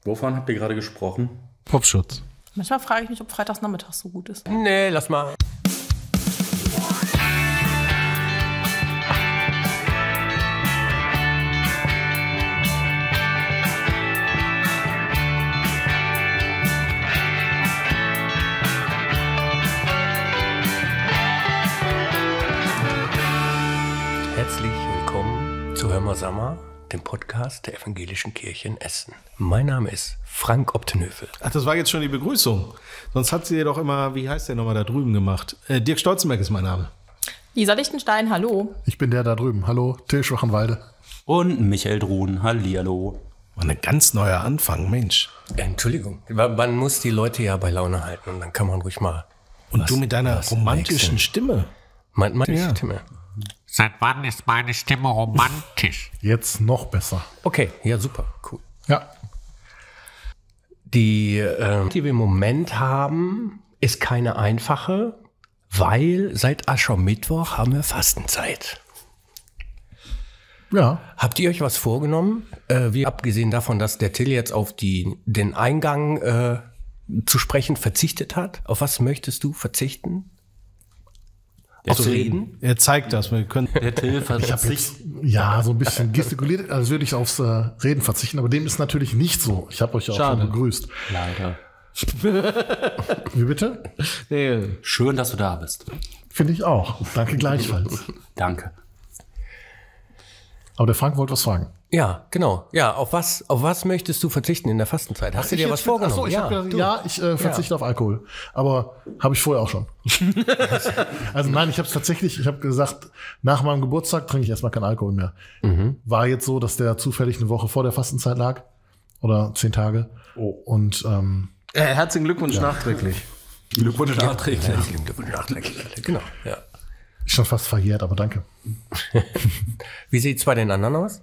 Wovon habt ihr gerade gesprochen? Popschutz. Manchmal frage ich mich, ob freitags nachmittags so gut ist. Nee, lass mal. Herzlich willkommen zu Hör mal Sammer, dem Podcast der Evangelischen Kirche in Essen. Mein Name ist Frank Optenhövel. Ach, das war jetzt schon die Begrüßung. Sonst hat sie ja doch immer, wie heißt der nochmal da drüben gemacht? Dirk Stolzenberg ist mein Name. Lisa Lichtenstein, hallo. Ich bin der da drüben. Hallo, Till Schwachenwalde. Und Michael Druhn, hallihallo. War ein ganz neuer Anfang, Mensch. Entschuldigung, man muss die Leute ja bei Laune halten und dann kann man ruhig mal. Und du mit deiner romantischen Stimme. Meine Stimme. Seit wann ist meine Stimme romantisch? Jetzt noch besser. Okay, ja super, cool. Ja. Die wir im Moment haben, ist keine einfache, weil seit Aschermittwoch haben wir Fastenzeit. Ja. Habt ihr euch was vorgenommen? Wie abgesehen davon, dass der Till jetzt auf den Eingang zu sprechen verzichtet hat. Auf was möchtest du verzichten? Aufs Reden? Er zeigt das. Wir können Der Till Ich habe verzichtet. jetzt so ein bisschen gestikuliert, als würde ich aufs Reden verzichten, aber dem ist natürlich nicht so. Ich habe euch ja auch schon begrüßt. Leider. Wie bitte? Schön, dass du da bist. Finde ich auch. Danke gleichfalls. Danke. Aber der Frank wollte was fragen. Ja, genau. Ja, auf was möchtest du verzichten in der Fastenzeit? Hast du dir was vorgenommen? Achso, ich verzichte auf Alkohol. Aber habe ich vorher auch schon. Also nein, ich habe gesagt, nach meinem Geburtstag trinke ich erstmal keinen Alkohol mehr. War jetzt so, dass der zufällig eine Woche vor der Fastenzeit lag. Oder 10 Tage. Oh. Und herzlichen Glückwunsch nachträglich. Glückwunsch nachträglich. Glückwunsch nachträglich. Genau, ja. ist schon fast verjährt, aber danke. Wie sieht's bei den anderen aus?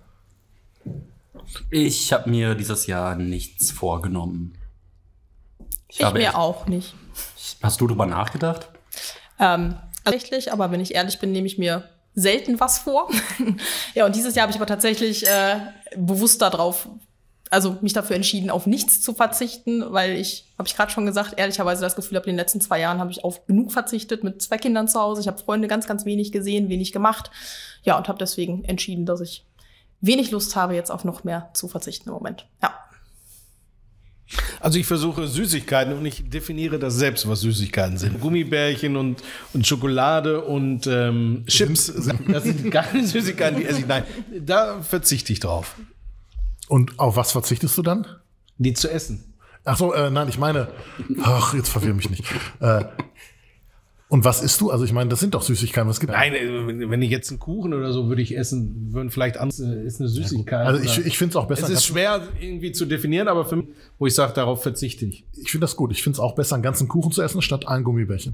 Ich habe mir dieses Jahr nichts vorgenommen. Ich mir auch nicht. Hast du darüber nachgedacht? Tatsächlich, aber wenn ich ehrlich bin, nehme ich mir selten was vor. Ja, und dieses Jahr habe ich aber tatsächlich bewusst mich dafür entschieden, auf nichts zu verzichten, weil habe ich gerade schon gesagt, ehrlicherweise das Gefühl habe, in den letzten 2 Jahren habe ich auf genug verzichtet mit 2 Kindern zu Hause. Ich habe Freunde ganz, ganz wenig gesehen, wenig gemacht. Ja, und habe deswegen entschieden, dass ich wenig Lust habe, jetzt auf noch mehr zu verzichten im Moment. Ja. Also ich versuche Süßigkeiten und ich definiere das selbst, was Süßigkeiten sind. Gummibärchen und Schokolade und Chips. Das sind keine Süßigkeiten, die esse ich. Nein, da verzichte ich drauf. Und auf was verzichtest du dann? Die zu essen. Ach so, nein, ich meine, jetzt verwirr mich nicht. Und was isst du? Also ich meine, das sind doch Süßigkeiten. Was gibt? Nein, wenn ich jetzt einen Kuchen oder so würde ich essen, würden vielleicht andere ist eine Süßigkeit. Also ich finde es auch besser. Es ist schwer irgendwie zu definieren, aber für mich, wo ich sage, darauf verzichte ich. Ich finde das gut. Ich finde es auch besser, einen ganzen Kuchen zu essen, statt ein Gummibärchen.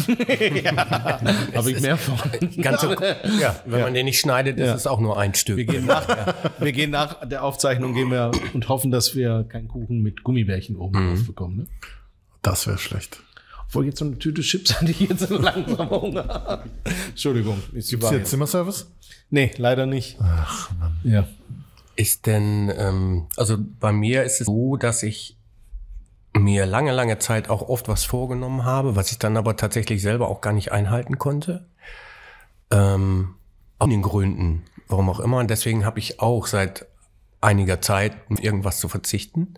Habe ich mehr von. Wenn man den nicht schneidet, ist es auch nur ein Stück. Wir gehen nach der Aufzeichnung und hoffen, dass wir keinen Kuchen mit Gummibärchen oben drauf bekommen. Ne? Das wäre schlecht. Obwohl jetzt so eine Tüte Chips hatte ich jetzt so langsam Hunger. Entschuldigung. Gibt es hier Zimmerservice? Nee, leider nicht. Ach Mann. Ja. Ist denn, also bei mir ist es so, dass ich mir lange Zeit auch oft was vorgenommen habe, was ich dann aber tatsächlich selber auch gar nicht einhalten konnte. Aus den Gründen, warum auch immer. Und deswegen habe ich auch seit einiger Zeit irgendwas zu verzichten.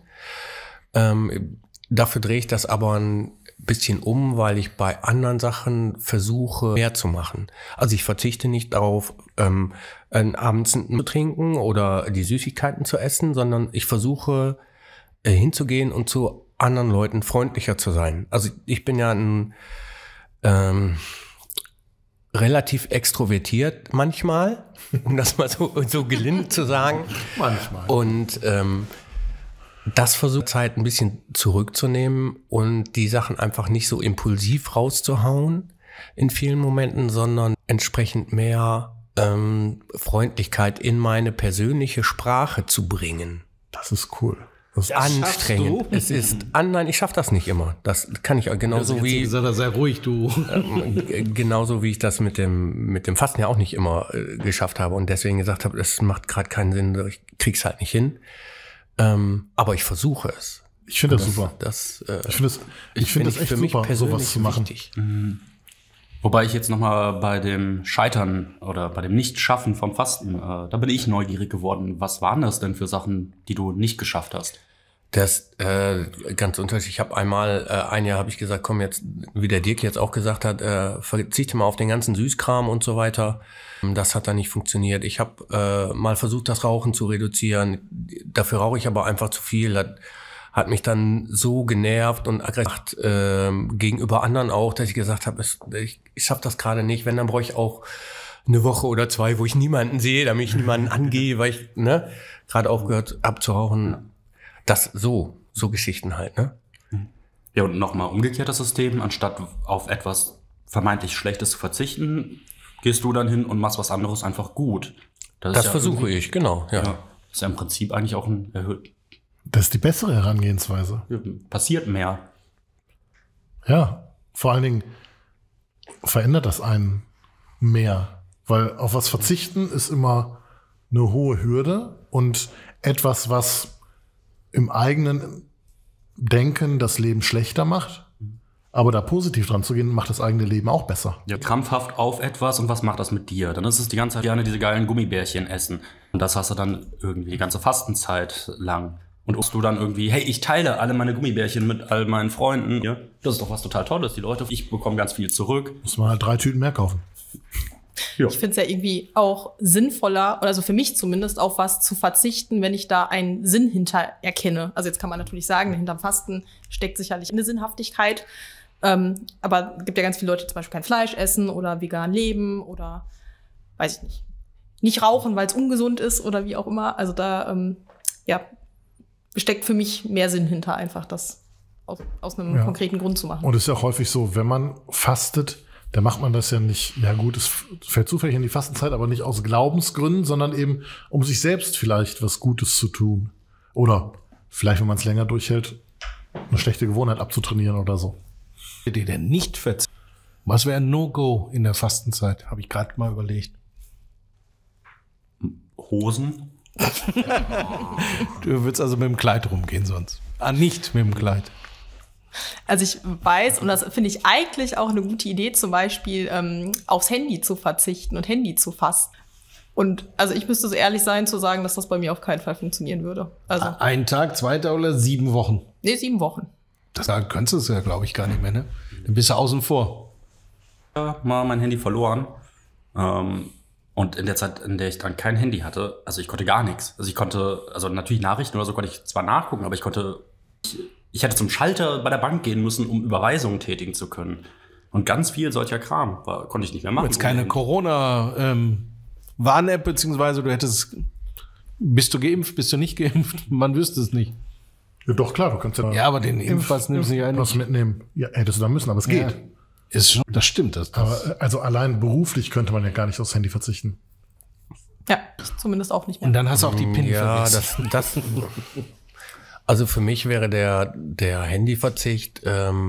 Dafür drehe ich das aber ein bisschen um, weil ich bei anderen Sachen versuche, mehr zu machen. Also ich verzichte nicht darauf, abends zu trinken oder die Süßigkeiten zu essen, sondern ich versuche hinzugehen und zu anderen Leuten freundlicher zu sein. Also ich bin ja relativ extrovertiert manchmal, um das mal so gelinde zu sagen. Manchmal. Und das versucht Zeit ein bisschen zurückzunehmen und die Sachen einfach nicht so impulsiv rauszuhauen in vielen Momenten, sondern entsprechend mehr Freundlichkeit in meine persönliche Sprache zu bringen. Das ist cool. Das ist anstrengend. Es ist, nein, ich schaffe das nicht immer. Das kann ich genauso wie gesagt, sei ruhig, du. Genauso wie ich das mit dem Fasten ja auch nicht immer geschafft habe und deswegen gesagt habe, es macht gerade keinen Sinn, ich krieg's halt nicht hin. Aber ich versuche es. Ich finde das super. Ich finde das echt für mich super, sowas zu machen. Wichtig. Wobei ich jetzt nochmal bei dem Scheitern oder bei dem Nicht-Schaffen vom Fasten, da bin ich neugierig geworden. Was waren das denn für Sachen, die du nicht geschafft hast? Das ganz unterschiedlich. Ich habe einmal, ein Jahr habe ich gesagt, komm jetzt, wie der Dirk jetzt auch gesagt hat, verzichte mal auf den ganzen Süßkram und so weiter. Das hat dann nicht funktioniert. Ich habe mal versucht, das Rauchen zu reduzieren. Dafür rauche ich aber einfach zu viel. Das hat mich dann so genervt und aggressiv gegenüber anderen auch, dass ich gesagt habe, ich schaffe das gerade nicht. Wenn, dann brauche ich auch eine Woche oder 2, wo ich niemanden sehe, damit ich niemanden angehe, weil ich gerade aufgehört habe zu rauchen. Das so Geschichten halt, ne? Ja, und nochmal umgekehrt das System, anstatt auf etwas vermeintlich Schlechtes zu verzichten, gehst du dann hin und machst was anderes einfach gut. Das versuche ich, genau, ja. Das ist ja im Prinzip eigentlich auch ein Das ist die bessere Herangehensweise. passiert mehr. Ja, vor allen Dingen verändert das einen mehr. Weil auf was verzichten ist immer eine hohe Hürde und etwas, was im eigenen Denken das Leben schlechter macht. Aber da positiv dran zu gehen, macht das eigene Leben auch besser. Ja, krampfhaft auf etwas und was macht das mit dir? Dann ist es die ganze Zeit gerne diese geilen Gummibärchen essen. Und das hast du dann irgendwie die ganze Fastenzeit lang. Und ob du dann irgendwie, hey, ich teile alle meine Gummibärchen mit all meinen Freunden. Ja, das ist doch was total Tolles. Die Leute, ich bekomme ganz viel zurück. Muss man halt 3 Tüten mehr kaufen. Ja. Ich finde es ja irgendwie auch sinnvoller, oder also für mich zumindest, auf was zu verzichten, wenn ich da einen Sinn hinter erkenne. Also jetzt kann man natürlich sagen, hinterm Fasten steckt sicherlich eine Sinnhaftigkeit. Aber es gibt ja ganz viele Leute, die zum Beispiel kein Fleisch essen oder vegan leben oder, weiß ich nicht rauchen, weil es ungesund ist oder wie auch immer. Also da, steckt für mich mehr Sinn hinter, einfach das aus einem konkreten Grund zu machen. Und es ist ja auch häufig so, wenn man fastet, dann macht man das ja nicht, ja gut, es fällt zufällig in die Fastenzeit, aber nicht aus Glaubensgründen, sondern eben, um sich selbst vielleicht was Gutes zu tun. Oder vielleicht, wenn man es länger durchhält, eine schlechte Gewohnheit abzutrainieren oder so. Die denn nicht verzichten? Was wäre ein No-Go in der Fastenzeit? Habe ich gerade mal überlegt. Hosen? Du würdest also mit dem Kleid rumgehen sonst. Nicht mit dem Kleid. Also ich weiß, und das finde ich eigentlich auch eine gute Idee, zum Beispiel aufs Handy zu verzichten und Handy zu fasten. Und also ich müsste so ehrlich sein, zu sagen, dass das bei mir auf keinen Fall funktionieren würde. Also Ein Tag, 2 Tage oder 7 Wochen? nee, 7 Wochen. Da könntest du es ja, glaube ich, gar nicht mehr, ne? Dann bist du außen vor. Mal mein Handy verloren. Und in der Zeit, in der ich dann kein Handy hatte, also ich konnte gar nichts. Also ich konnte, also natürlich Nachrichten oder so konnte ich zwar nachgucken, aber ich hätte zum Schalter bei der Bank gehen müssen, um Überweisungen tätigen zu können. Und ganz viel solcher Kram konnte ich nicht mehr machen. Jetzt keine Corona-Warn-App, beziehungsweise bist du geimpft, bist du nicht geimpft? Man wüsste es nicht. Ja, doch, klar, du kannst Ja, aber den Impfpass nimmst du ja was mitnehmen. Ja, hättest du da müssen, aber es geht. Ist schon, das stimmt. Aber also allein beruflich könnte man ja gar nicht aufs Handy verzichten. Ja, ich zumindest auch nicht mehr. Und dann hast du auch die PIN Ja, vergessen. Also für mich wäre der Handyverzicht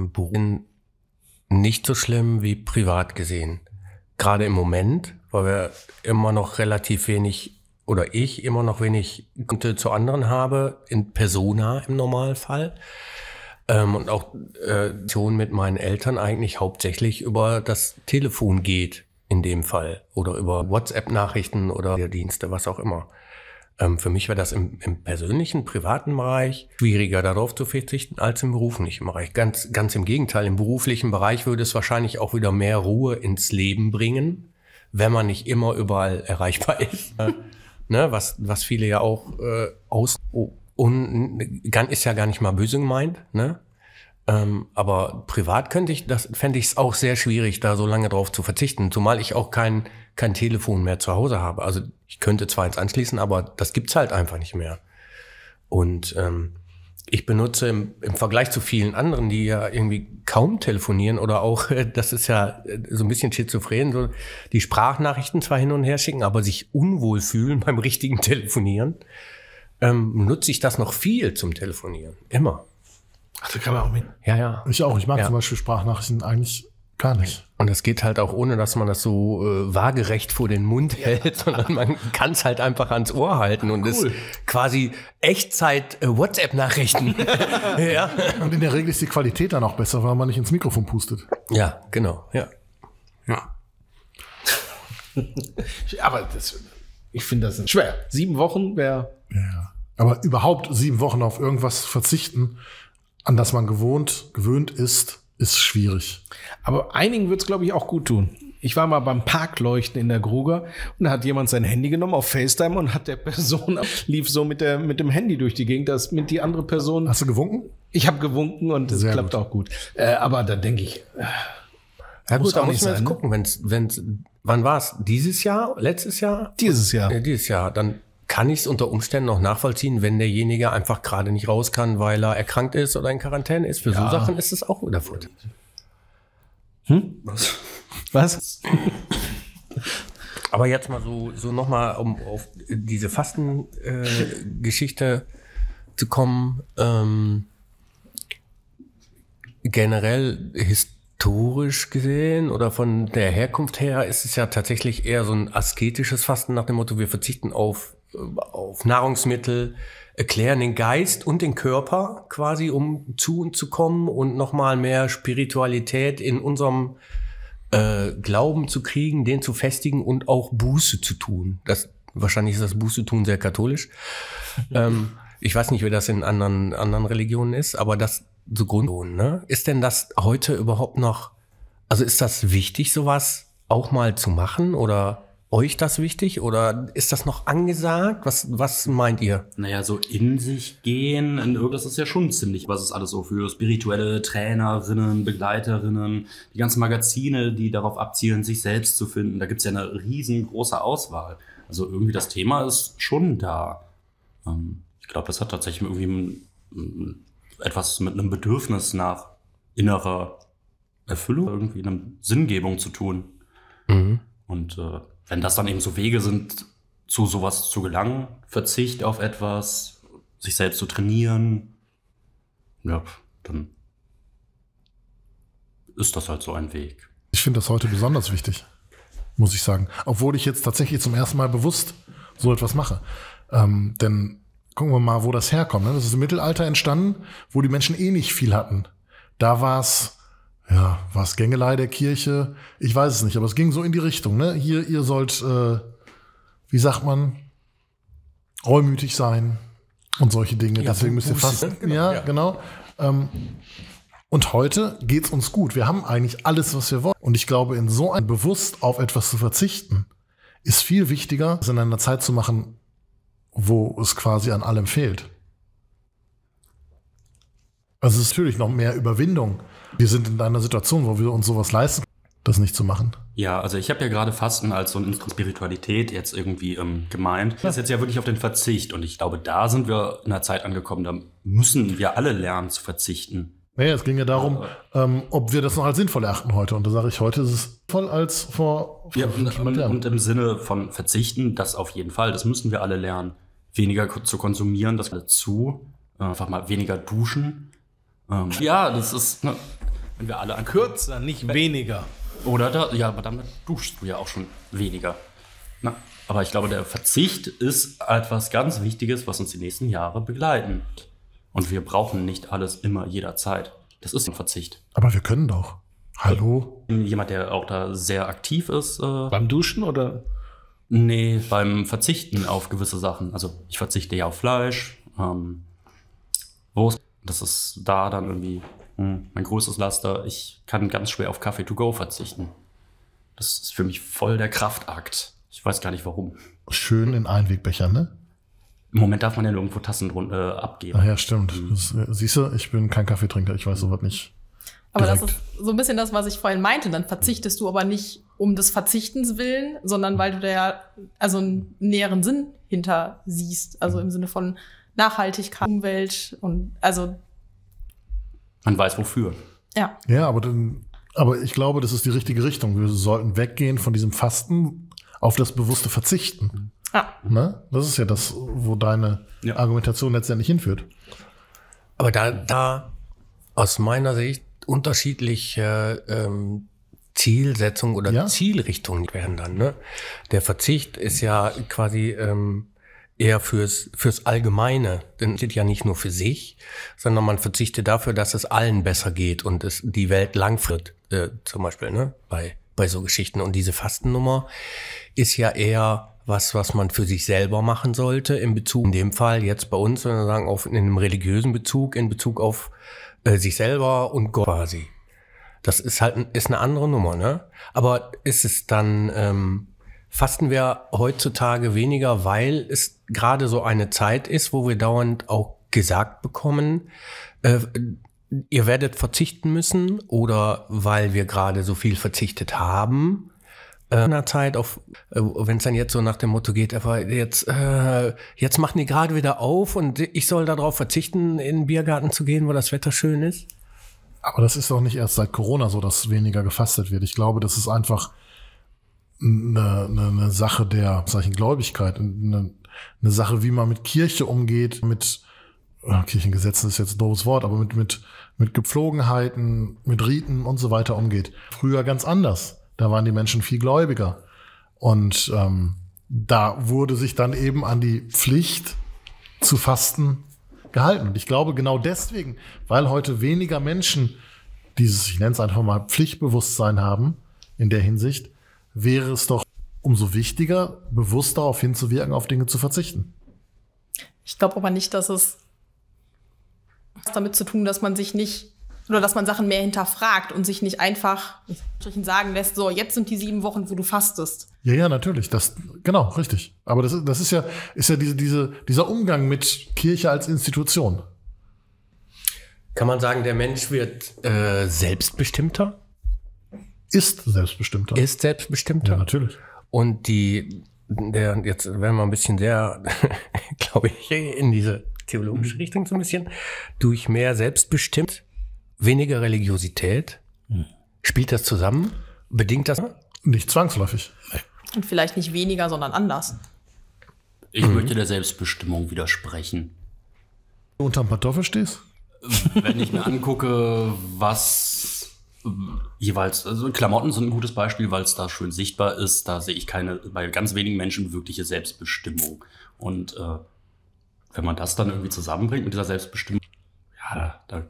nicht so schlimm wie privat gesehen. Gerade im Moment, weil wir immer noch relativ wenig oder ich immer noch wenig Kontakte zu anderen habe, in Persona im Normalfall. Und auch mit meinen Eltern eigentlich hauptsächlich über das Telefon geht in dem Fall oder über WhatsApp-Nachrichten oder Dienste, was auch immer. Für mich wäre das im persönlichen, privaten Bereich schwieriger darauf zu verzichten als im beruflichen Bereich. Ganz im Gegenteil, im beruflichen Bereich würde es wahrscheinlich auch wieder mehr Ruhe ins Leben bringen, wenn man nicht immer überall erreichbar ist. Was viele ja auch ist ja gar nicht mal böse gemeint, ne? Aber privat fände ich es auch sehr schwierig, da so lange drauf zu verzichten, zumal ich auch kein Telefon mehr zu Hause habe. Also ich könnte zwar eins anschließen, aber das gibt's halt einfach nicht mehr. Und ich benutze im Vergleich zu vielen anderen, die ja irgendwie kaum telefonieren oder auch, das ist ja so ein bisschen schizophren, so die Sprachnachrichten zwar hin und her schicken, aber sich unwohl fühlen beim richtigen Telefonieren, nutze ich das noch viel zum Telefonieren. Immer. Ach, da kann man auch mit. Ja. Ich auch. Ich mag zum Beispiel Sprachnachrichten eigentlich gar nicht. Und das geht halt auch ohne, dass man das so waagerecht vor den Mund hält, sondern man kann es halt einfach ans Ohr halten und ist quasi Echtzeit WhatsApp-Nachrichten. Ja. Und in der Regel ist die Qualität dann auch besser, weil man nicht ins Mikrofon pustet. Ja, genau, ja. Aber ich finde das schwer. 7 Wochen wäre. Ja. Aber überhaupt 7 Wochen auf irgendwas verzichten, an das man gewöhnt ist schwierig. Aber einigen wird es, glaube ich, auch gut tun. Ich war mal beim Parkleuchten in der Gruger und da hat jemand sein Handy genommen auf FaceTime und hat der Person lief so mit dem Handy durch die Gegend, dass mit die andere Person. Hast du gewunken? Ich habe gewunken und es klappt auch gut. Aber da denke ich. Ja gut, da auch muss nicht man jetzt sein, gucken, wenn's, wann war es? Dieses Jahr? Letztes Jahr? Dieses Jahr. Dieses Jahr. Dann kann ich es unter Umständen noch nachvollziehen, wenn derjenige einfach gerade nicht raus kann, weil er erkrankt ist oder in Quarantäne ist. Für so Sachen ist es auch wieder Vorteil. Was? Aber jetzt mal so nochmal, um auf diese Fasten-Geschichte zu kommen. Generell historisch gesehen oder von der Herkunft her ist es ja tatsächlich eher so ein asketisches Fasten nach dem Motto, wir verzichten auf Nahrungsmittel, erklären den Geist und den Körper quasi, um zu uns zu kommen und nochmal mehr Spiritualität in unserem Glauben zu kriegen, den zu festigen und auch Buße zu tun. Wahrscheinlich ist das Buße tun sehr katholisch. Ich weiß nicht, wie das in anderen Religionen ist, aber das so Grund, ne? Ist denn das heute überhaupt noch, also ist das wichtig, sowas auch mal zu machen oder euch das wichtig oder ist das noch angesagt? Was meint ihr? Naja, so in sich gehen, das ist ja schon ziemlich, was ist alles so für spirituelle Trainerinnen, Begleiterinnen, die ganzen Magazine, die darauf abzielen, sich selbst zu finden. Da gibt's ja eine riesengroße Auswahl. Also irgendwie das Thema ist schon da. Ich glaube, das hat tatsächlich irgendwie etwas mit einem Bedürfnis nach innerer Erfüllung, irgendwie einer Sinngebung zu tun. Mhm. Und wenn das dann eben so Wege sind, zu sowas zu gelangen, Verzicht auf etwas, sich selbst zu trainieren, ja, dann ist das halt so ein Weg. Ich finde das heute besonders wichtig, muss ich sagen. Obwohl ich jetzt tatsächlich zum ersten Mal bewusst so etwas mache. Denn gucken wir mal, wo das herkommt. Ne? Das ist im Mittelalter entstanden, wo die Menschen eh nicht viel hatten. Da war es Gängelei der Kirche? Ich weiß es nicht, aber es ging so in die Richtung. Ne? Hier, ihr sollt, wie sagt man, reumütig sein und solche Dinge. Ja, deswegen müsst ihr fasten. Genau. Und heute geht's uns gut. Wir haben eigentlich alles, was wir wollen. Und ich glaube, in so ein bewusst auf etwas zu verzichten, ist viel wichtiger, es in einer Zeit zu machen, wo es quasi an allem fehlt. Also es ist natürlich noch mehr Überwindung. Wir sind in einer Situation, wo wir uns sowas leisten, das nicht zu machen. Ja, also ich habe ja gerade Fasten als so eine Spiritualität jetzt irgendwie gemeint. Das ist jetzt ja wirklich auf den Verzicht. Und ich glaube, da sind wir in einer Zeit angekommen, da müssen wir alle lernen zu verzichten. Naja, es ging ja darum, ob wir das noch als sinnvoll erachten heute. Und da sage ich, heute ist es voll als vor ja, und im Sinne von verzichten, das auf jeden Fall, das müssen wir alle lernen. Weniger zu konsumieren, das dazu. Einfach mal weniger duschen. Ja, das ist, ne, wenn wir alle Kürzer, nicht weniger. Oder aber damit duschst du ja auch schon weniger. Na, aber ich glaube, der Verzicht ist etwas ganz Wichtiges, was uns die nächsten Jahre begleiten. Und wir brauchen nicht alles immer jederzeit. Das ist ein Verzicht. Aber wir können doch. Hallo? Jemand, der auch da sehr aktiv ist. Beim Duschen oder? Nee, beim Verzichten auf gewisse Sachen. Also ich verzichte ja auf Fleisch, Wurst. Das ist da dann irgendwie mein größtes Laster. Ich kann ganz schwer auf Kaffee to go verzichten. Das ist für mich voll der Kraftakt. Ich weiß gar nicht warum. Schön in Einwegbechern, ne? Im Moment darf man ja nirgendwo Tassen abgeben. Ach ja, stimmt. Siehst du, ich bin kein Kaffeetrinker. Ich weiß sowas nicht. Aber direkt. das ist so ein bisschen das, was ich vorhin meinte. Dann verzichtest du aber nicht um des Verzichtens willen, sondern weil du da ja also einen näheren Sinn hinter siehst. Also im Sinne von Nachhaltigkeit, Umwelt und also. Man weiß wofür. Ja. Ja, aber ich glaube, das ist die richtige Richtung. Wir sollten weggehen von diesem Fasten auf das bewusste Verzichten. Ja. Ne? Das ist ja das, wo deine Argumentation letztendlich hinführt. Aber da aus meiner Sicht unterschiedliche Zielsetzung oder Ja. Zielrichtung werden dann. Ne? Der Verzicht ist ja quasi eher fürs Allgemeine. Denn es steht ja nicht nur für sich, sondern man verzichtet dafür, dass es allen besser geht und es die Welt langfristig zum Beispiel, ne? bei so Geschichten. Und diese Fastennummer ist ja eher was man für sich selber machen sollte, in Bezug, in dem Fall jetzt bei uns, wenn wir sagen, in einem religiösen Bezug, in Bezug auf sich selber und Gott quasi. Das ist eine andere Nummer, ne? Aber ist es dann, fasten wir heutzutage weniger, weil es gerade so eine Zeit ist, wo wir dauernd auch gesagt bekommen, ihr werdet verzichten müssen, oder weil wir gerade so viel verzichtet haben, in einer Zeit, wenn es dann jetzt so nach dem Motto geht, aber jetzt machen die gerade wieder auf und ich soll darauf verzichten, in den Biergarten zu gehen, wo das Wetter schön ist? Aber das ist doch nicht erst seit Corona so, dass weniger gefastet wird. Ich glaube, das ist einfach eine Sache der, sag ich, Gläubigkeit, eine Sache, wie man mit Kirche umgeht, mit Kirchengesetzen ist jetzt ein doofes Wort, aber mit Gepflogenheiten, mit Riten und so weiter umgeht. Früher ganz anders. Da waren die Menschen viel gläubiger. Und da wurde sich dann eben an die Pflicht zu fasten gehalten. Und ich glaube genau deswegen, weil heute weniger Menschen dieses, ich nenne es einfach mal, Pflichtbewusstsein haben in der Hinsicht, wäre es doch umso wichtiger, bewusst darauf hinzuwirken, auf Dinge zu verzichten. Ich glaube aber nicht, dass es was damit zu tun, dass man sich nicht oder dass man Sachen mehr hinterfragt und sich nicht einfach sagen lässt, so, jetzt sind die 7 Wochen, wo du fastest. Ja, natürlich. Genau, richtig. Aber das ist ja dieser Umgang mit Kirche als Institution. Kann man sagen, der Mensch wird selbstbestimmter? Ist selbstbestimmter. Ist selbstbestimmter? Ja, natürlich. Und jetzt werden wir ein bisschen sehr, glaube ich, in diese theologische Richtung so ein bisschen, durch mehr Selbstbestimmt, weniger Religiosität. Spielt das zusammen? Bedingt das? Nicht zwangsläufig. Und vielleicht nicht weniger, sondern anders. Ich möchte der Selbstbestimmung widersprechen. Du unterm Kartoffel stehst? Wenn ich mir angucke, was jeweils, also Klamotten sind ein gutes Beispiel, weil es da schön sichtbar ist. Da sehe ich bei ganz wenigen Menschen wirkliche Selbstbestimmung. Und wenn man das dann irgendwie zusammenbringt mit dieser Selbstbestimmung, ja, da.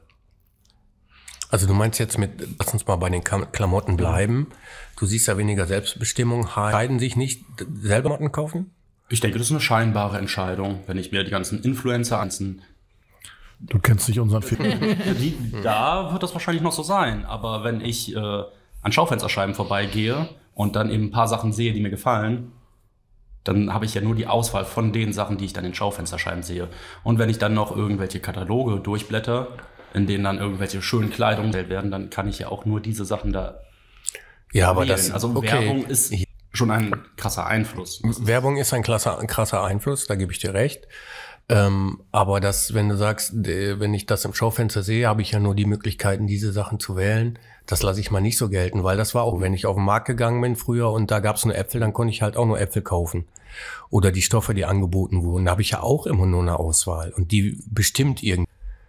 Also du meinst jetzt lass uns mal bei den Klamotten bleiben. Du siehst ja weniger Selbstbestimmung. Entscheiden sich nicht selber Klamotten kaufen? Ich denke, das ist eine scheinbare Entscheidung. Wenn ich mir die ganzen Influencer ansehe, Du kennst nicht unseren Film. da wird das wahrscheinlich noch so sein. Aber wenn ich an Schaufensterscheiben vorbeigehe und dann eben ein paar Sachen sehe, die mir gefallen, dann habe ich ja nur die Auswahl von den Sachen, die ich dann in Schaufensterscheiben sehe. Und wenn ich dann noch irgendwelche Kataloge durchblätter, in denen dann irgendwelche schönen Kleidung gestellt werden, dann kann ich ja auch nur diese Sachen da ja, aber wählen. Also okay. Werbung ist schon ein krasser Einfluss. Werbung ist ein krasser Einfluss, da gebe ich dir recht. Aber wenn du sagst, wenn ich das im Schaufenster sehe, habe ich ja nur die Möglichkeiten, diese Sachen zu wählen. Das lasse ich mal nicht so gelten, weil das war auch, wenn ich auf den Markt gegangen bin früher und da gab es nur Äpfel, dann konnte ich halt auch nur Äpfel kaufen. Oder die Stoffe, die angeboten wurden. Da habe ich ja auch immer nur eine Auswahl. Und die bestimmt irgendwie.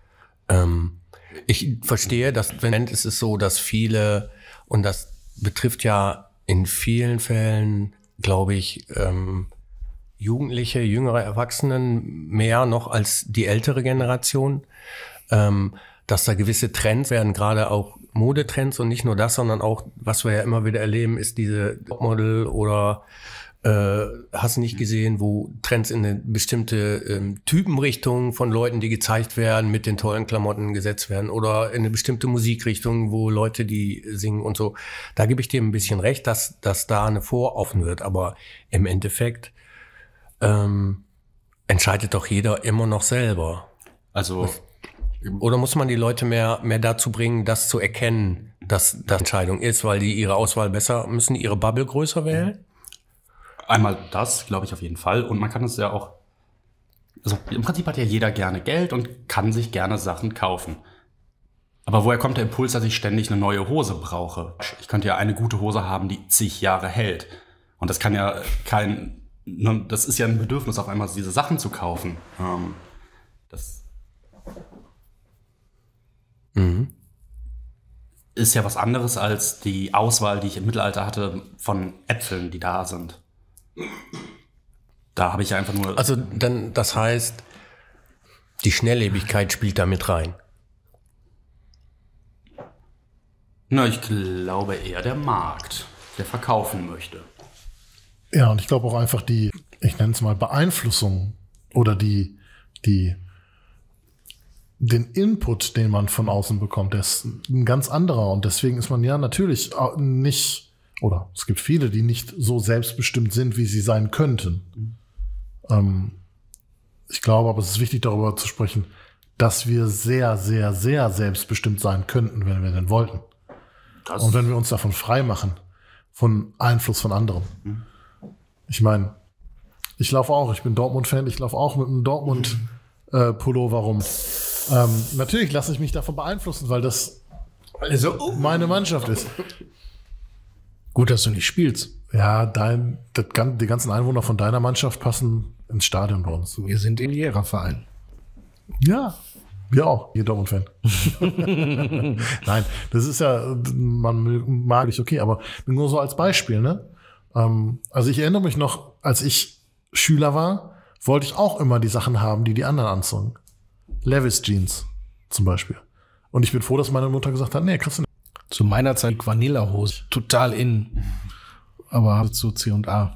Ich verstehe, dass wenn es ist so, dass viele, und das betrifft ja in vielen Fällen, glaube ich, Jugendliche, jüngere Erwachsenen mehr noch als die ältere Generation, dass da gewisse Trends werden, gerade auch Modetrends und nicht nur das, sondern auch, was wir ja immer wieder erleben, ist diese Topmodel oder hast du nicht gesehen, wo Trends in eine bestimmte Typenrichtung von Leuten, die gezeigt werden, mit den tollen Klamotten gesetzt werden oder in eine bestimmte Musikrichtung, wo Leute, die singen und so. Da gebe ich dir ein bisschen recht, dass da eine Voraufnahme wird, aber im Endeffekt entscheidet doch jeder immer noch selber. Also Oder muss man die Leute mehr dazu bringen, das zu erkennen, dass das Entscheidung ist, weil die ihre Auswahl müssen ihre Bubble größer wählen? einmal das, glaube ich, auf jeden Fall. Und man kann es ja auch, also im Prinzip hat ja jeder gerne Geld und kann sich gerne Sachen kaufen. Aber woher kommt der Impuls, dass ich ständig eine neue Hose brauche? Ich könnte ja eine gute Hose haben, die zig Jahre hält. Und das kann ja das ist ja ein Bedürfnis, auf einmal diese Sachen zu kaufen. ist ja was anderes als die Auswahl, die ich im Mittelalter hatte von Äpfeln, die da sind. Da habe ich ja einfach nur... Also dann, das heißt, die Schnelllebigkeit spielt da mit rein. Na, ich glaube eher der Markt, der verkaufen möchte. Ja, und ich glaube auch einfach die, ich nenne es mal Beeinflussung oder den Input, den man von außen bekommt, der ist ein ganz anderer. Und deswegen ist man ja natürlich nicht, oder es gibt viele, die nicht so selbstbestimmt sind, wie sie sein könnten. Ich glaube aber, es ist wichtig, darüber zu sprechen, dass wir sehr, sehr, sehr selbstbestimmt sein könnten, wenn wir denn wollten. Und wenn wir uns davon frei machen, von Einfluss von anderen. Ich meine, ich laufe auch, ich bin Dortmund-Fan, ich laufe auch mit einem Dortmund-Pullover rum. Natürlich lasse ich mich davon beeinflussen, weil das meine Mannschaft ist. Gut, dass du nicht spielst. Ja, die ganzen Einwohner von deiner Mannschaft passen ins Stadion bei uns. Wir sind ein Lehrerverein. Ja, wir auch, ihr Dortmund-Fan. Nein, das ist ja, man mag ich okay, aber nur so als Beispiel, ne? Also ich erinnere mich noch, als ich Schüler war, wollte ich auch immer die Sachen haben, die anderen anzogen. Levi's Jeans zum Beispiel. Und ich bin froh, dass meine Mutter gesagt hat, nee, kriegst du nicht. Zu meiner Zeit Vanillahose, total in. Aber zu C&A.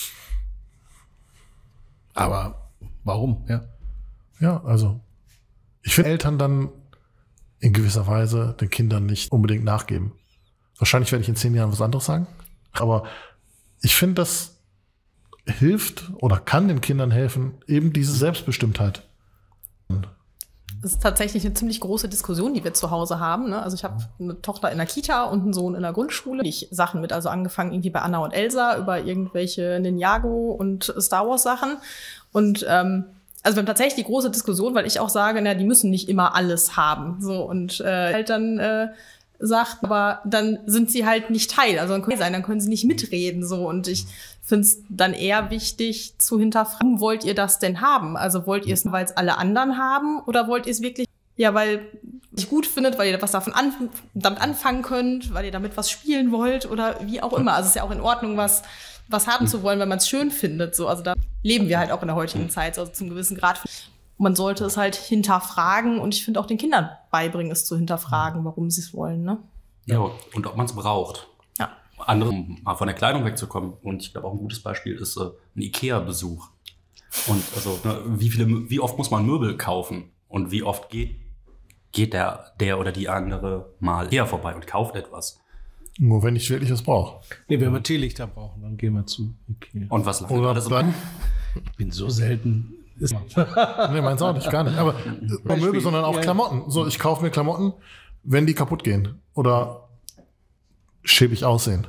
Aber warum? Ja. Ja, also ich finde Eltern dann in gewisser Weise den Kindern nicht unbedingt nachgeben. Wahrscheinlich werde ich in 10 Jahren was anderes sagen. Aber ich finde, das hilft oder kann den Kindern helfen, eben diese Selbstbestimmtheit. Das ist tatsächlich eine ziemlich große Diskussion, die wir zu Hause haben. Ne? Also ich habe eine Tochter in der Kita und einen Sohn in der Grundschule. Ich Sachen mit, also angefangen irgendwie bei Anna und Elsa über irgendwelche Ninjago und Star Wars Sachen. Und also wir haben tatsächlich die große Diskussion, weil ich auch sage, na, die müssen nicht immer alles haben. So und halt dann sagt, aber dann sind sie halt nicht Teil. Also dann können sie nicht mitreden. So und ich finde es dann eher wichtig zu hinterfragen, wollt ihr das denn haben? Also wollt ihr es, weil es alle anderen haben oder wollt ihr es wirklich, ja, weil ihr es gut findet, weil ihr was damit anfangen könnt, weil ihr damit was spielen wollt oder wie auch immer. Also es ist ja auch in Ordnung, was haben zu wollen, wenn man es schön findet. So, also da leben wir halt auch in der heutigen Zeit, also zum gewissen Grad. Man sollte es halt hinterfragen und ich finde auch den Kindern beibringen, es zu hinterfragen, warum sie es wollen. Ne? Ja, und ob man es braucht. Ja. Andere, um mal von der Kleidung wegzukommen. Und ich glaube auch ein gutes Beispiel ist ein Ikea-Besuch. Und also wie oft muss man Möbel kaufen und wie oft geht der oder die andere mal eher vorbei und kauft etwas. Nur wenn ich wirklich was brauche. Nee, wenn wir Teelichter brauchen, dann gehen wir zu Ikea. Und was lange Oder alles dann, Ich bin so selten. nee, meins auch nicht, gar nicht. Aber nicht nur Möbel, sondern auch Klamotten. So, ich kaufe mir Klamotten, wenn die kaputt gehen. Oder schäbig aussehen.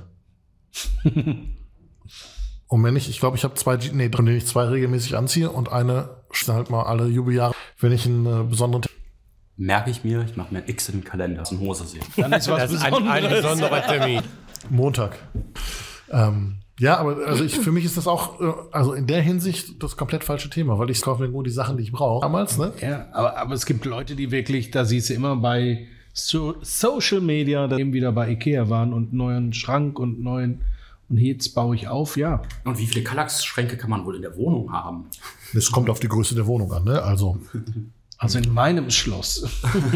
Und wenn ich glaube, ich habe von denen ich 2 regelmäßig anziehe und eine halt mal alle Jubeljahre, wenn ich einen besonderen merke ich mir, ich mache mir ein X in den Kalender, aus dem Hose sehen. Dann ist was Besonderes. Ein besonderer Termin. Montag. Ja, aber also für mich ist das auch, also in der Hinsicht das komplett falsche Thema, weil ich kaufe mir nur die Sachen, die ich brauche. Damals, ne? Ja, aber es gibt Leute, die wirklich, da siehst du immer bei Social Media, da eben wieder bei Ikea waren und einen neuen Schrank und jetzt baue ich auf, ja. Und wie viele Kallax-Schränke kann man wohl in der Wohnung haben? Es kommt auf die Größe der Wohnung an, ne? Also in meinem Schloss.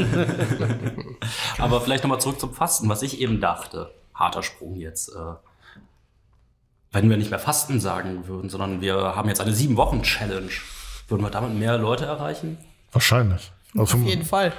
Aber vielleicht nochmal zurück zum Fasten, was ich eben dachte. Harter Sprung jetzt. Wenn wir nicht mehr Fasten sagen würden, sondern wir haben jetzt eine 7-Wochen-Challenge, würden wir damit mehr Leute erreichen? wahrscheinlich. Also Auf jeden Fall.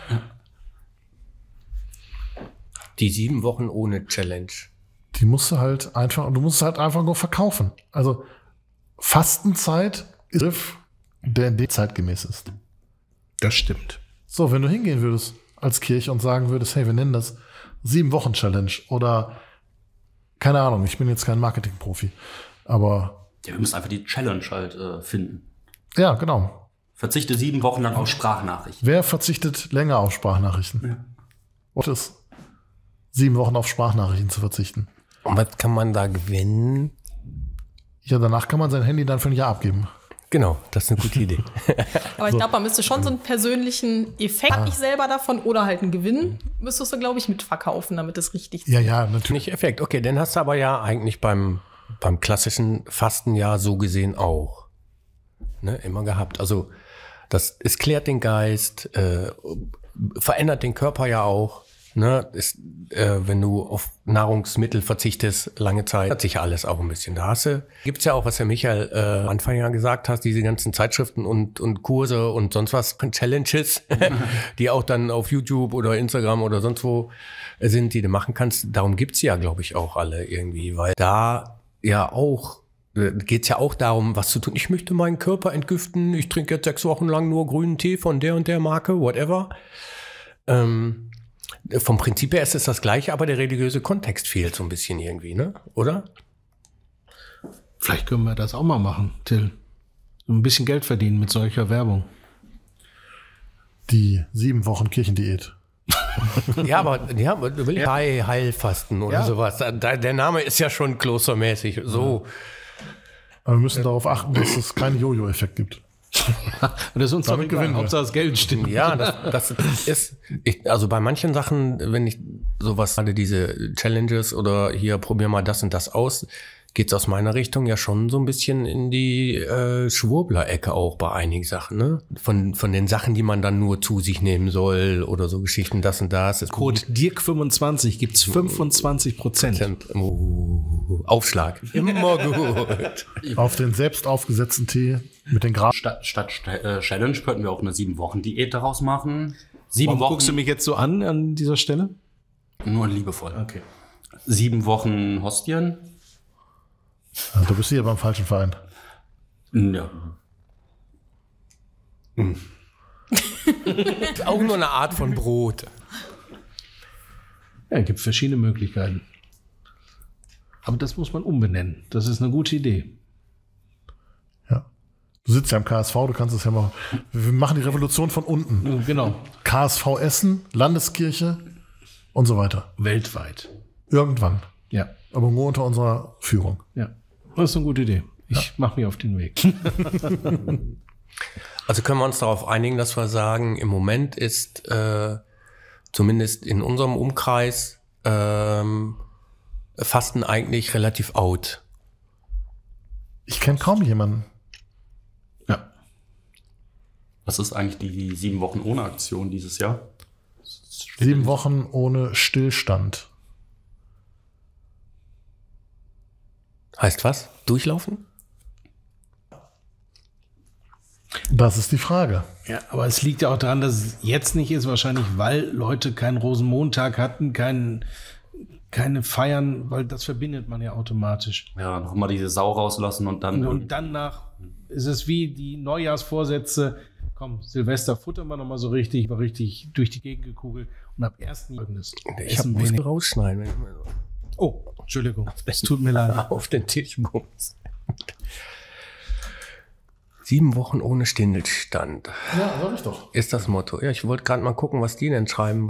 Die 7 Wochen ohne Challenge. du musst es halt einfach nur verkaufen. Also Fastenzeit ist der zeitgemäß ist. Das stimmt. So, wenn du hingehen würdest als Kirche und sagen würdest, hey, wir nennen das 7-Wochen-Challenge oder keine Ahnung, ich bin jetzt kein Marketingprofi, aber Ja, wir müssen einfach die Challenge halt finden. ja, genau. Verzichte 7 Wochen lang auf Sprachnachrichten. Wer verzichtet länger auf Sprachnachrichten? Ja. Was ist 7 Wochen auf Sprachnachrichten zu verzichten? Und was kann man da gewinnen? Ja, danach kann man sein Handy dann für ein Jahr abgeben. Genau, das ist eine gute Idee. Aber ich glaube, man müsste schon so einen persönlichen Effekt, hab ich selber davon, oder halt einen Gewinn, müsstest du, glaube ich, mitverkaufen, damit es richtig Ja, ja, natürlich. Nicht Effekt. Okay, den hast du aber ja eigentlich beim klassischen Fastenjahr so gesehen auch. Ne, immer gehabt. Also es klärt den Geist, verändert den Körper ja auch. Ne, wenn du auf Nahrungsmittel verzichtest, lange Zeit, hat sich ja alles auch ein bisschen. Da gibt's ja auch, was der Michael am Anfang ja gesagt hat, diese ganzen Zeitschriften und Kurse und sonst was, Challenges, die auch dann auf YouTube oder Instagram oder sonst wo sind, die du machen kannst. Darum gibt's ja, glaube ich, auch alle irgendwie, weil da ja auch geht's ja auch darum, was zu tun. Ich möchte meinen Körper entgiften, ich trinke jetzt 6 Wochen lang nur grünen Tee von der und der Marke, whatever. Vom Prinzip her ist es das Gleiche, aber der religiöse Kontext fehlt so ein bisschen irgendwie, ne? Oder? Vielleicht können wir das auch mal machen, Till. So ein bisschen Geld verdienen mit solcher Werbung. Die 7 Wochen Kirchendiät. Ja, aber will ich Heilfasten oder sowas. Der Name ist ja schon klostermäßig. So. Aber wir müssen darauf achten, dass es keinen Jojo-Effekt gibt. Und das ist uns Damit doch egal. gewinnen wir. Hauptsache das Geld stimmt. Ja, das ist, also bei manchen Sachen, wenn ich sowas hatte, diese Challenges oder hier probier mal das und das aus, geht's aus meiner Richtung ja schon so ein bisschen in die Schwurbler-Ecke auch bei einigen Sachen, ne? Von den Sachen, die man dann nur zu sich nehmen soll oder so Geschichten, das und das. Code DIRK25 gibt's 25%. Aufschlag. Immer gut. Auf den selbst aufgesetzten Tee mit den Grab. Statt Challenge könnten wir auch eine 7-Wochen-Diät daraus machen. 7 Warum Wochen. guckst du mich jetzt so an dieser Stelle? Nur liebevoll. Okay. 7 Wochen Hostien. Ja, du bist hier beim falschen Verein. Ja. Auch nur eine Art von Brot. Ja, es gibt verschiedene Möglichkeiten. Aber das muss man umbenennen. Das ist eine gute Idee. Ja. Du sitzt ja im KSV, du kannst es ja mal. Wir machen die Revolution von unten. Genau. KSV Essen, Landeskirche und so weiter. Weltweit. Irgendwann. Ja. Aber nur unter unserer Führung. Ja. Das ist eine gute Idee. Ich mache mich auf den Weg. Also können wir uns darauf einigen, dass wir sagen, im Moment ist zumindest in unserem Umkreis Fasten eigentlich relativ out. Ich kenne kaum jemanden. Ja. Was ist eigentlich die 7 Wochen ohne Aktion dieses Jahr? 7 Wochen ohne Stillstand. Heißt was? Durchlaufen? Das ist die Frage. Ja, aber es liegt ja auch daran, dass es jetzt nicht ist, wahrscheinlich, weil Leute keinen Rosenmontag hatten, keine Feiern, weil das verbindet man ja automatisch. Ja, nochmal diese Sau rauslassen und dann. Und danach ist es wie die Neujahrsvorsätze. Komm, Silvester futtern wir nochmal so richtig, war richtig durch die Gegend gekugelt und ab 1. Folgendes. Ich habe Muskel rausschneiden. Wenn ich mal so Oh, Entschuldigung. Es tut mir leid. auf den Tisch muss. 7 Wochen ohne Stillstand. Ja, sag ich doch. Ist das Motto. Ja, ich wollte gerade mal gucken, was die denn schreiben,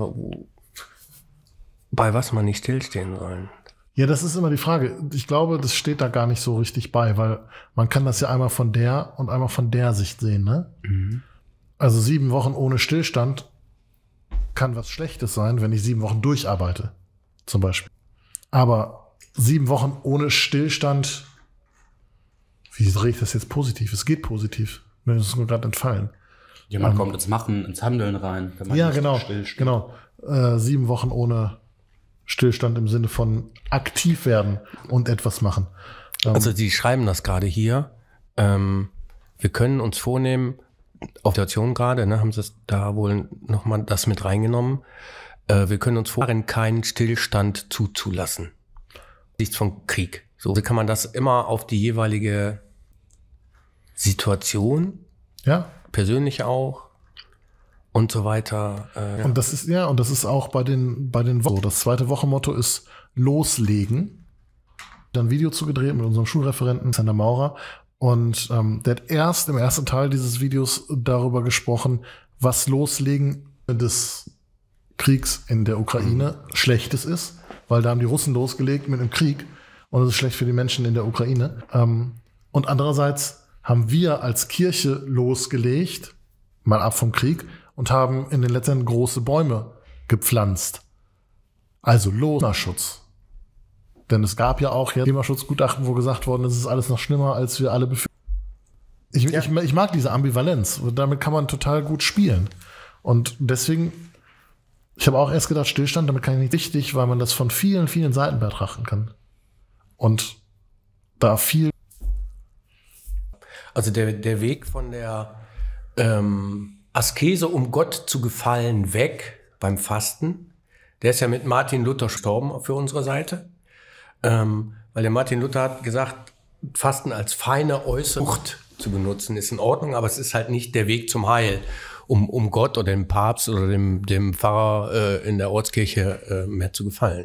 bei was man nicht stillstehen soll. Ja, das ist immer die Frage. Ich glaube, das steht da gar nicht so richtig bei, weil man kann das ja einmal von der und einmal von der Sicht sehen, ne? Mhm. Also 7 Wochen ohne Stillstand kann was Schlechtes sein, wenn ich 7 Wochen durcharbeite, zum Beispiel. Aber 7 Wochen ohne Stillstand, wie drehe ich das jetzt positiv? Es geht positiv. Mir ist es nur gerade entfallen. Jemand kommt ins Machen, ins Handeln rein. Wenn man Ja, nicht genau. stillsteht. Genau. 7 Wochen ohne Stillstand im Sinne von aktiv werden und etwas machen. Also die schreiben das gerade hier. Wir können uns vornehmen, auf der Situation gerade, ne, haben sie es da wohl nochmal das mit reingenommen. Wir können uns vornehmen, keinen Stillstand zuzulassen. Nichts von Krieg. So kann man das immer auf die jeweilige Situation, Ja. persönlich auch und so weiter. Und das ist auch bei den Wochen so. Das zweite Wochenmotto ist loslegen. Dann ein Video zugedreht mit unserem Schulreferenten Sander Maurer. Und der hat erst im ersten Teil dieses Videos darüber gesprochen, was Loslegen des Kriegs in der Ukraine Schlechtes ist, weil da haben die Russen losgelegt mit einem Krieg und das ist schlecht für die Menschen in der Ukraine. Und andererseits haben wir als Kirche losgelegt, mal ab vom Krieg, und haben in den letzten Jahren große Bäume gepflanzt. Also Klimaschutz. Denn es gab ja auch Klimaschutzgutachten, wo gesagt worden ist, es ist alles noch schlimmer, als wir alle befürchten. Ich mag diese Ambivalenz. Und damit kann man total gut spielen. Und deswegen, ich habe auch erst gedacht, Stillstand, damit kann ich nicht wichtig, weil man das von vielen, vielen Seiten betrachten kann. Und da viel. Also der Weg von der Askese, um Gott zu gefallen, weg beim Fasten, der ist ja mit Martin Luther gestorben für unsere Seite. Weil der Martin Luther hat gesagt, Fasten als feine äußere Frucht zu benutzen ist in Ordnung, aber es ist halt nicht der Weg zum Heil, um Gott oder dem Papst oder dem Pfarrer in der Ortskirche mehr zu gefallen.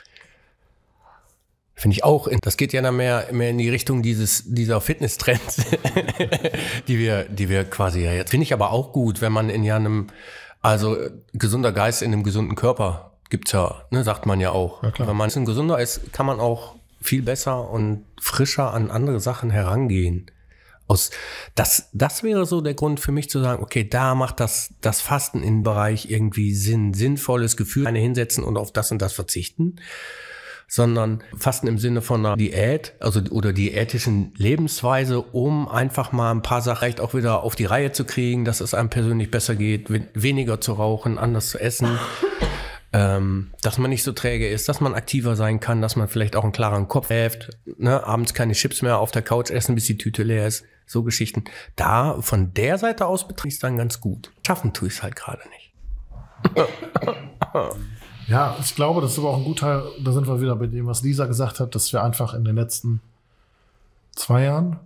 Finde ich auch. Das geht ja dann mehr in die Richtung dieser Fitness-Trends, die wir quasi ja jetzt. Finde ich aber auch gut, wenn man gesunder Geist in einem gesunden Körper gibt's ja, ne, sagt man ja auch. Ja, wenn man ein bisschen gesunder ist, kann man auch viel besser und frischer an andere Sachen herangehen. Das wäre so der Grund für mich zu sagen, okay, da macht das Fasten im Bereich irgendwie Sinn, sinnvolles Gefühl, eine hinsetzen und auf das und das verzichten, sondern Fasten im Sinne von einer Diät, oder diätischen Lebensweise, um einfach mal ein paar Sachen vielleicht auch wieder auf die Reihe zu kriegen, dass es einem persönlich besser geht, weniger zu rauchen, anders zu essen, dass man nicht so träge ist, dass man aktiver sein kann, dass man vielleicht auch einen klareren Kopf hat, ne, abends keine Chips mehr auf der Couch essen, bis die Tüte leer ist, so Geschichten. Da, von der Seite aus betrachte ich es dann ganz gut. Schaffen tue ich es halt gerade nicht. Ja, ich glaube, das ist aber auch ein guter Teil, da sind wir wieder bei dem, was Lisa gesagt hat, dass wir einfach in den letzten 2 Jahren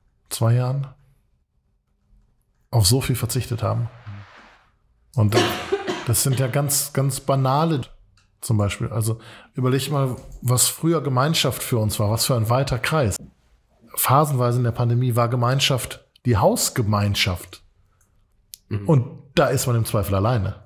auf so viel verzichtet haben. Und das sind ja ganz, ganz banale zum Beispiel. Also überleg mal, was früher Gemeinschaft für uns war, was für ein weiter Kreis. Phasenweise in der Pandemie war Gemeinschaft die Hausgemeinschaft. Mhm. Und da ist man im Zweifel alleine.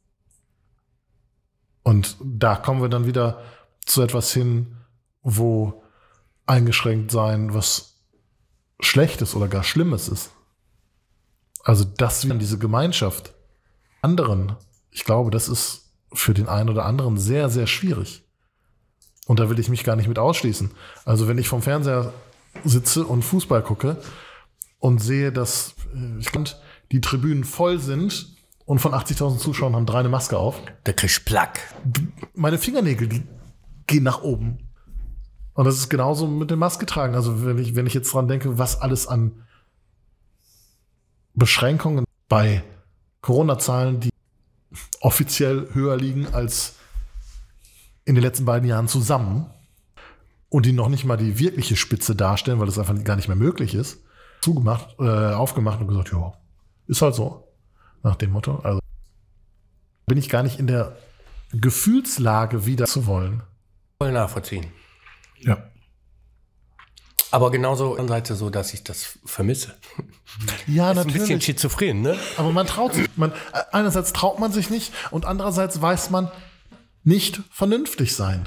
Und da kommen wir dann wieder zu etwas hin, wo eingeschränkt sein was Schlechtes oder gar Schlimmes ist. Also das wie diese Gemeinschaft anderen, ich glaube, das ist für den einen oder anderen sehr, sehr schwierig. Und da will ich mich gar nicht mit ausschließen. Also wenn ich vom Fernseher sitze und Fußball gucke und sehe, dass die Tribünen voll sind und von 80.000 Zuschauern haben 3 eine Maske auf. Da kriegst du Plack. Meine Fingernägel, die gehen nach oben. Und das ist genauso mit dem Maske tragen. Also wenn ich jetzt dran denke, was alles an Beschränkungen bei Corona-Zahlen, die offiziell höher liegen als in den letzten beiden Jahren zusammen und die noch nicht mal die wirkliche Spitze darstellen, weil das einfach gar nicht mehr möglich ist, aufgemacht und gesagt, ja, ist halt so. Nach dem Motto. Also bin ich gar nicht in der Gefühlslage, wieder zu wollen. Voll nachvollziehen. Ja. Aber genauso andererseits so, dass ich das vermisse. Ja, das ist natürlich. ein bisschen schizophren, ne? Aber man traut sich. Einerseits traut man sich nicht und andererseits weiß man, nicht vernünftig sein.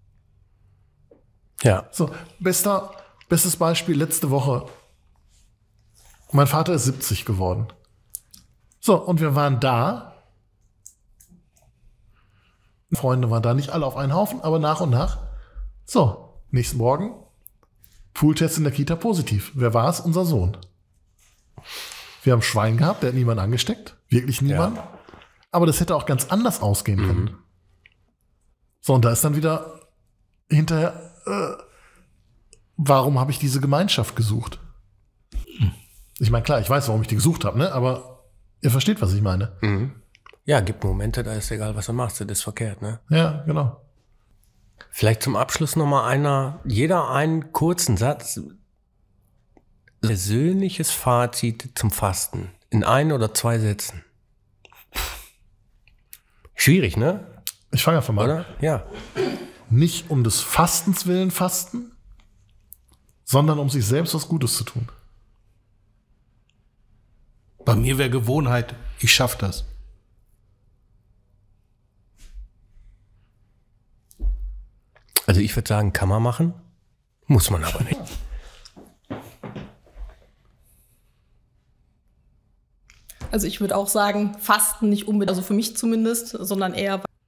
Ja. So, bestes Beispiel letzte Woche. Mein Vater ist 70 geworden. So, und wir waren da. Freunde waren da, nicht alle auf einen Haufen, aber nach und nach. So, nächsten Morgen, Pooltest in der Kita positiv. Wer war es? Unser Sohn. Wir haben Schwein gehabt, der hat niemanden angesteckt. Wirklich niemand. Ja. Aber das hätte auch ganz anders ausgehen können. So, und da ist dann wieder hinterher, warum habe ich diese Gemeinschaft gesucht? Ich meine, klar, ich weiß, warum ich die gesucht habe, ne? Aber ihr versteht, was ich meine. Mhm. Ja, gibt Momente, da ist egal, was du machst, das ist verkehrt, ne? Ja, genau. Vielleicht zum Abschluss nochmal jeder einen kurzen Satz. Persönliches Fazit zum Fasten. In 1 oder 2 Sätzen. Schwierig, ne? Ich fange einfach mal an. Oder? Ja. Nicht um des Fastens willen fasten, sondern um sich selbst was Gutes zu tun. Bei mir wäre Gewohnheit, ich schaffe das. Also ich würde sagen, kann man machen, muss man aber nicht. Also ich würde auch sagen, Fasten nicht unbedingt, also für mich zumindest, sondern eher,